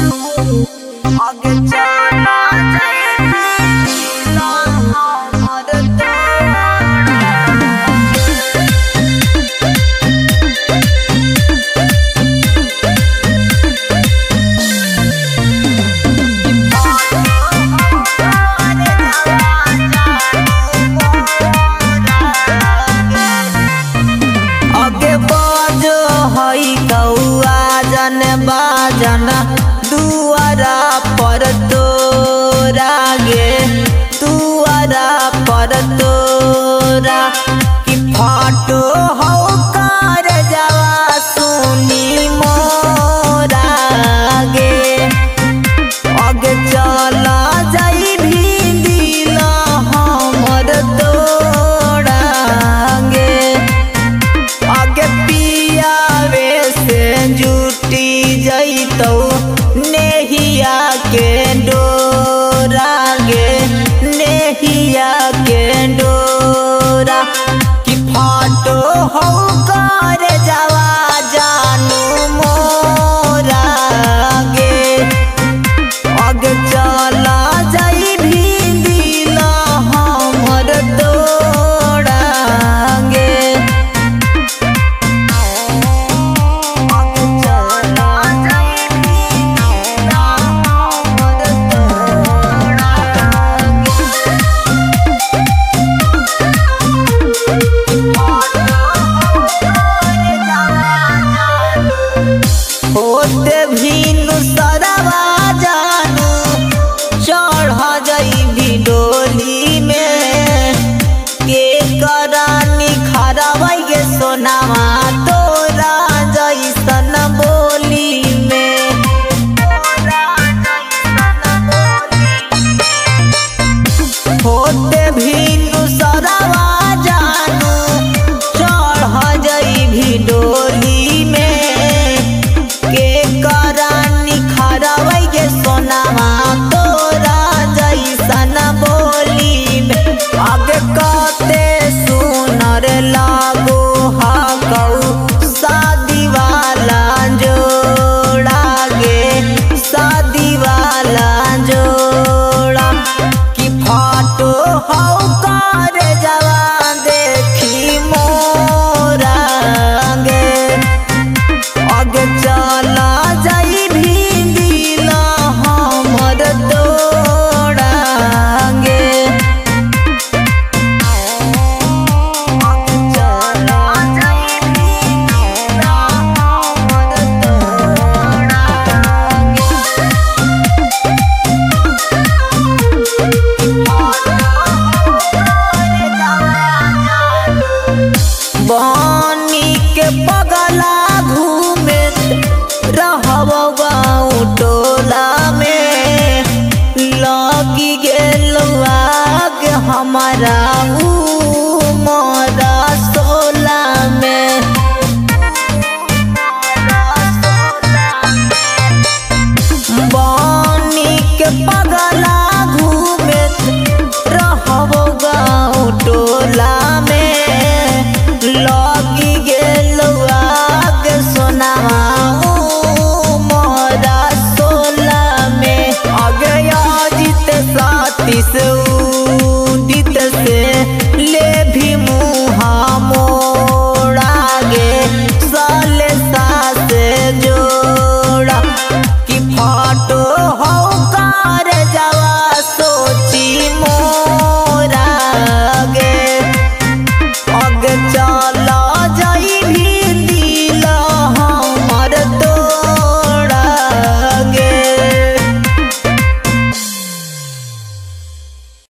आगे चला जाएगा हमर आगे बाजो हई कौआ जन बाजन दुआरा पर तोरा गे दुआरा पर तोरा कि फाटो हो कर जावा सुनी मोरा गे आगे चला जाई भी दिल हमर तोड़ा गे आगे पियावे से जुटी जैतौ नेहिया के डोरा गे नेहिया के डोरा कि फाटो हो कर जावा जानू मोरा गे आगे चला जाई भी दिल हमर तोड़ा गे आगे चला जाई भी दिल हमर तोड़ा होते भी